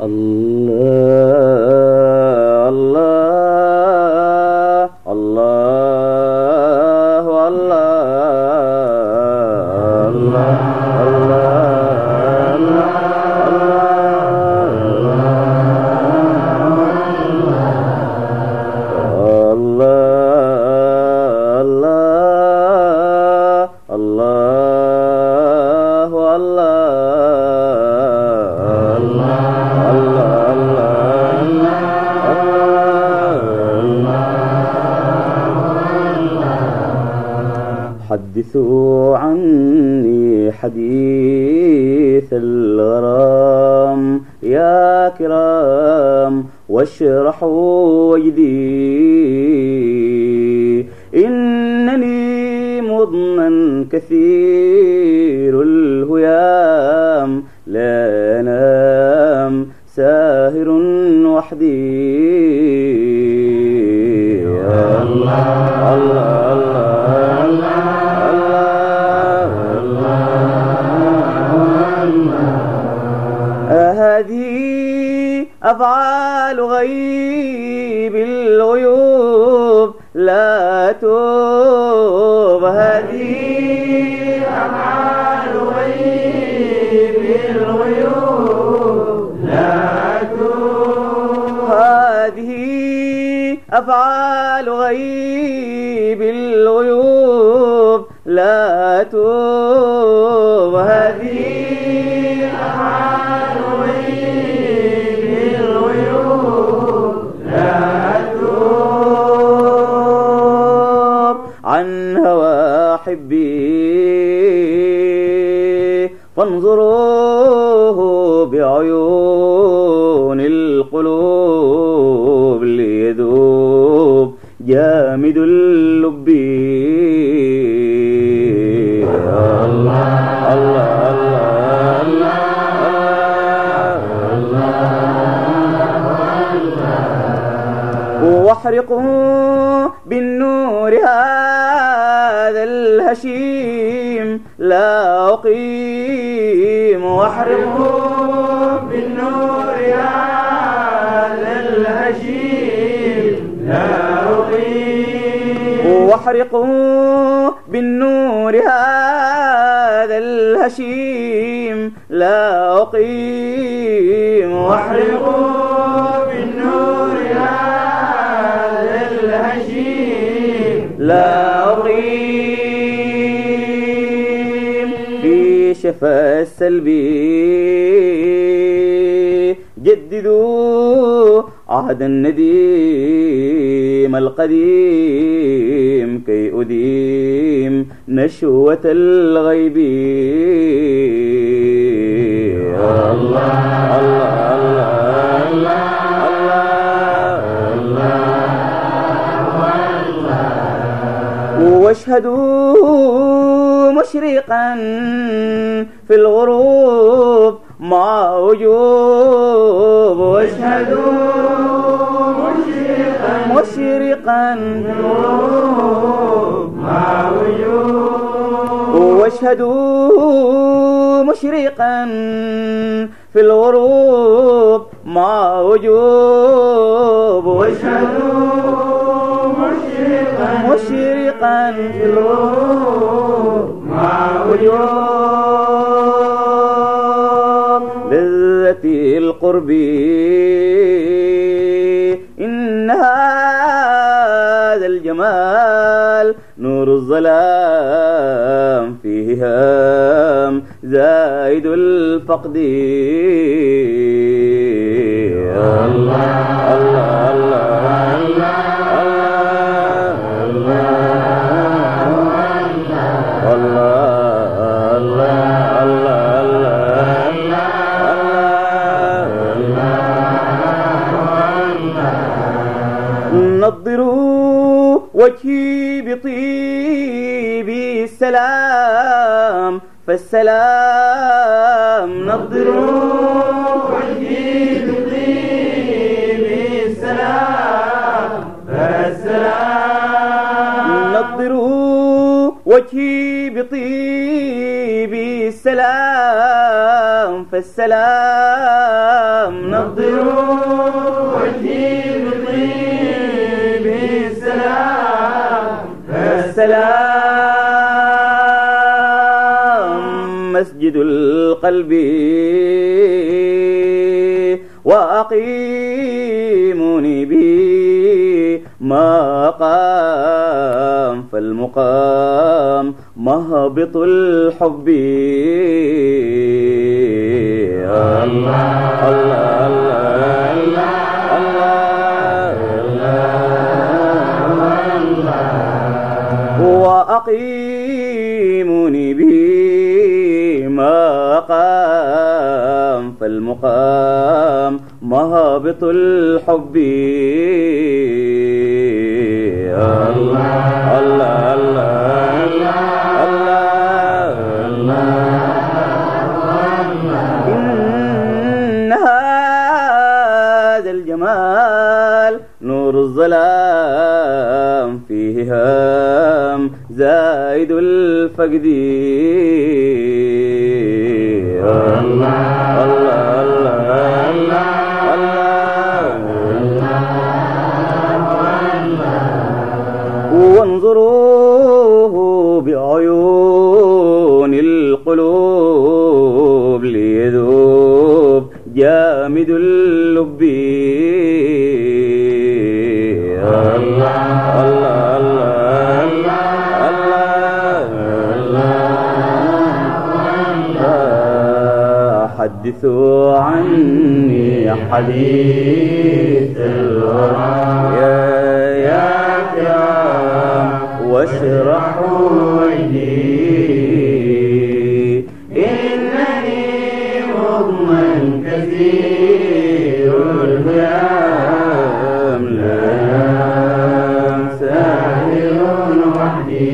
الله الله الله الله حدثوا عني حديث الغرام يا كرام واشرحوا وجدي إنني مضنًا كثير الهيام لا أنام ساهر وحدي يا الله الله هذه أفعال غيب الغيوب لا توب هذه أفعال غيب الغيوب لا توب هذه أفعال غيب الغيوب لا توب هذه عن هوى حبي فانظروه بعيون القلوب ليذوب جامد اللب يا الله الله الله واحرقوا بالنور هذا الهشيم لا أقيم واحرقوا بالنور هذا الهشيم لا أقيم واحرقوا بالنور هذا الهشيم لا أقيم واحرقوا بالنور هذا الهشيم لا أقيم في شفا السلب جددوا عهد النديم القديم كي أديم نشوة الغيب يا الله الله الله واشهدوا مشرقا في الغروب مع وجوب واشهدوا مشرقا في الغروب مع وجوب واشهدوا مشرقا في الغروب مع وجوب واشهدوا مشرقا في الغروب مع وجوب لذة القرب إن هذا الجمال نور الظلام فيه هام زائد الفقد يا الله الله نضروا وجهي بطيب السلام فالسلام نضروا وجهي بطيب السلام فالسلام نضروا وجهي بطيب السلام فالسلام مسجد القلب وأقيموني به مقام فالمقام مهبط الحب. الله الله وأقيموني به مقام فالمقام مهبط الحب. الله الله الله إن هذا الجمال نور الظلام فيه هام زائد الفقد. الله الله وانظروه بعيون القلوب ليذوب جامد اللب. الله الله حدثوا عني حديث الورى يا كرام واشرحوا وجهي إنني مضمن كثير الهام لا ساهر وحدي.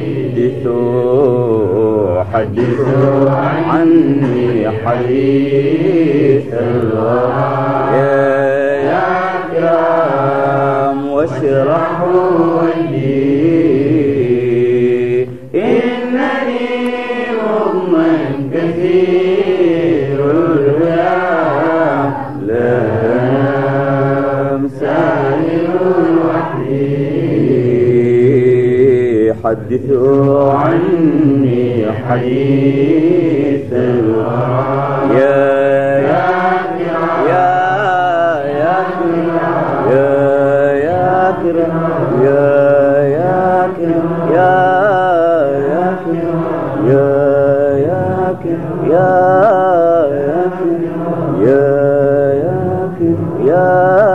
حدثوا عني حديث الورى يا كرام واشرحوا وجهي إنني مضمن كثير الهام لا ساهر وحدي. حدثوا عني حديث الورى يا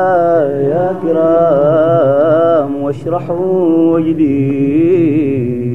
كرام واشرحوا وجدي.